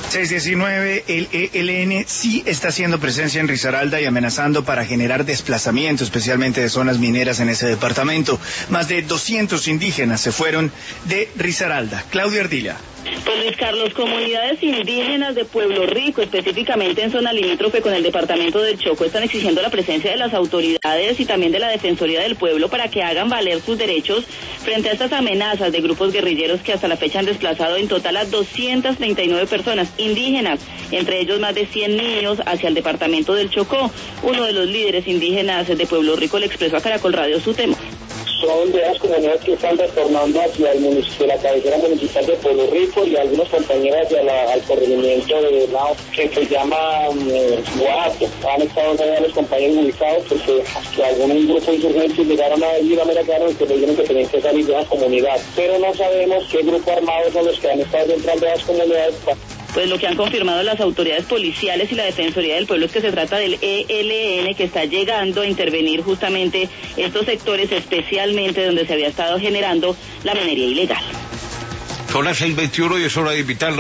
619, el ELN sí está haciendo presencia en Risaralda y amenazando para generar desplazamiento, especialmente de zonas mineras en ese departamento. Más de 200 indígenas se fueron de Risaralda. Claudia Ardila. Pues Luis Carlos, comunidades indígenas de Pueblo Rico, específicamente en zona limítrofe con el departamento del Chocó, están exigiendo la presencia de las autoridades y también de la Defensoría del Pueblo para que hagan valer sus derechos frente a estas amenazas de grupos guerrilleros que hasta la fecha han desplazado en total a 239 personas indígenas, entre ellos más de 100 niños, hacia el departamento del Chocó. Uno de los líderes indígenas de Pueblo Rico le expresó a Caracol Radio su temor. Son de las comunidades que están retornando hacia el municipio, la cabecera municipal de Pueblo Rico, y algunos compañeros al corregimiento de Lao, que se llama Guato. Han estado todavía los compañeros ubicados porque algún grupo insurgentes llegaron a ir a Meracano y que le dijeron que tenían que salir de la comunidad. Pero no sabemos qué grupo armado son los que han estado dentro de las comunidades. Pues lo que han confirmado las autoridades policiales y la Defensoría del Pueblo es que se trata del ELN, que está llegando a intervenir justamente estos sectores, especialmente donde se había estado generando la minería ilegal. Son las 6:21 y es hora de invitarlos